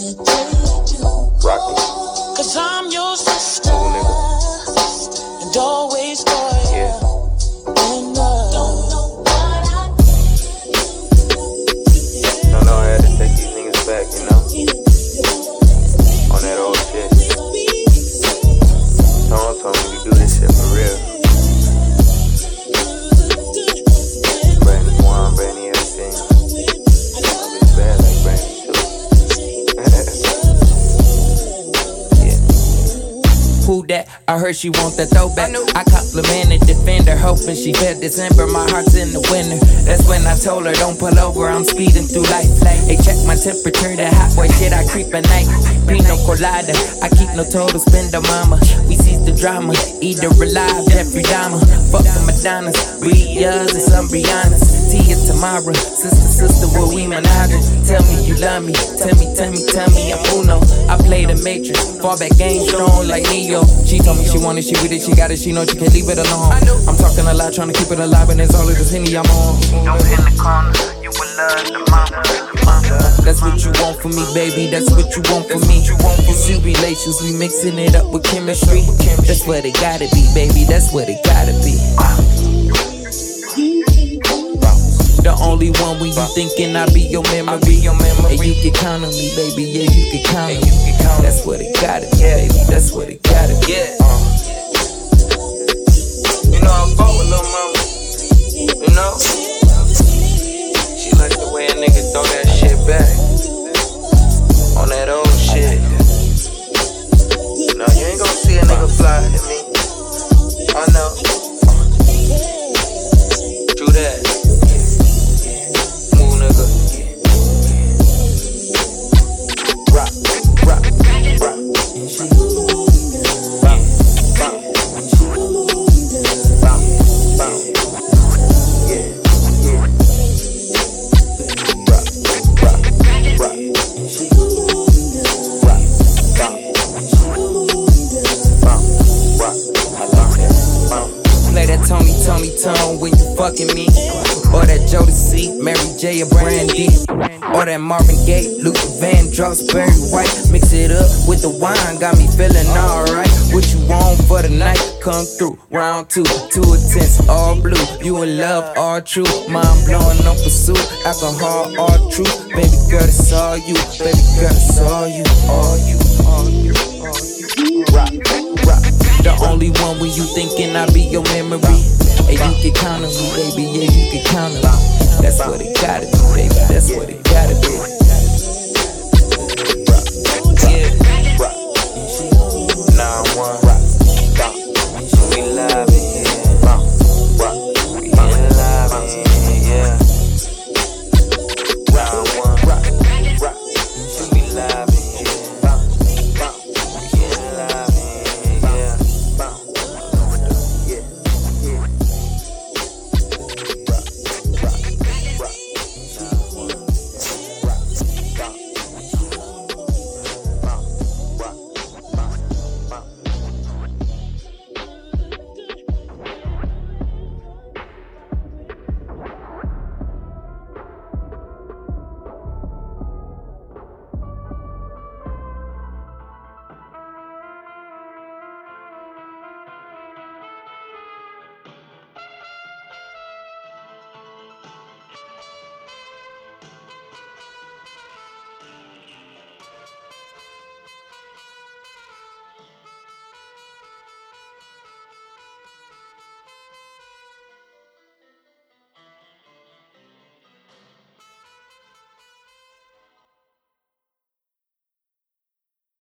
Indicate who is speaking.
Speaker 1: Rocky.
Speaker 2: Cause I'm your sister. And always loyal.
Speaker 1: Yeah. No, I had to take these niggas back, you know? On that old shit. Someone told me we do this shit for real. Brandy one, Brandy everything. I'll be bad like Brandy too. Yeah.
Speaker 3: Who that? I heard she want that throwback. I complimented, defender, hoping she fed December. My heart's in the winter. That's when I told her don't pull over, I'm speeding through life. Hey, check my temperature, that hot boy shit, I creep at night. Pino colada, I keep no total spender, mama. We seize the drama, either alive, Jeffrey Dahmer. Fuck the Madonnas, Brias and some Briannas. Tia Tamara, sister, what we menage. Tell me you love me, tell me, I'm Uno. I play the Matrix, fall back game strong like Neo. She told me she wanted, she with it, she got it, she know she can't leave it alone. I'm talking a lot, trying to keep it alive, and it's all of this Henny I'm on.
Speaker 4: Don't in the corner, you will love the mama.
Speaker 3: That's what you want from me, baby, that's what you want from me. You see relations, we mixing it up with chemistry. That's what it gotta be, baby, that's what it gotta be. The only one when you thinking I be your memory. And you can count on me, baby, yeah, you can count on me. That's what it gotta be, baby, that's what it gotta be.
Speaker 1: You know I fought with Lil' Mama. You know? She like the way a nigga throw that shit back. On that old shit. No, you ain't gon' see a nigga fly at me. I know. True that. Move, nigga. Rock.
Speaker 3: Tone when you fucking me, or that Jodeci, Mary J or Brandy, or that Marvin Gaye, Luther Vandross, Barry White. Mix it up with the wine, got me feeling alright. What you want for the night? Come through. Round 2, too intense, all blue. You in love, all true. Mind blowing, no pursuit. Alcohol, all true. Baby girl, it's all you. Baby girl, it's all you. All you. Rock. The only one when you thinking I be your memory. And you can count on me, baby, yeah, you can count on me. That's what it gotta be, baby, that's what it gotta be.